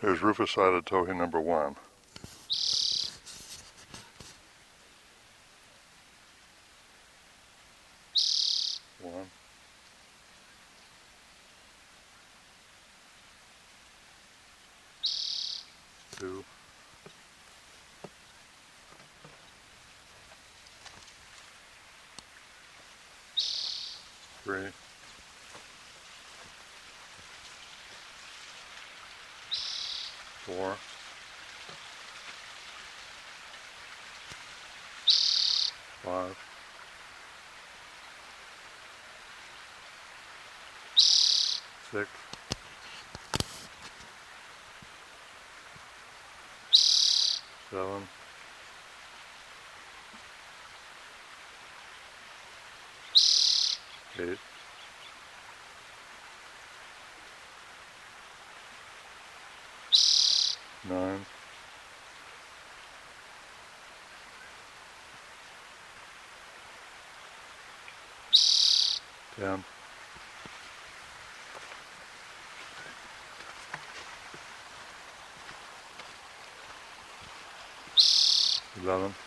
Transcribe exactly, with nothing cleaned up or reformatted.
Here's rufous-sided towhee number one. One. Two. Three. Four. Five. Six. Seven. Eight. Nine. Ten. Eleven.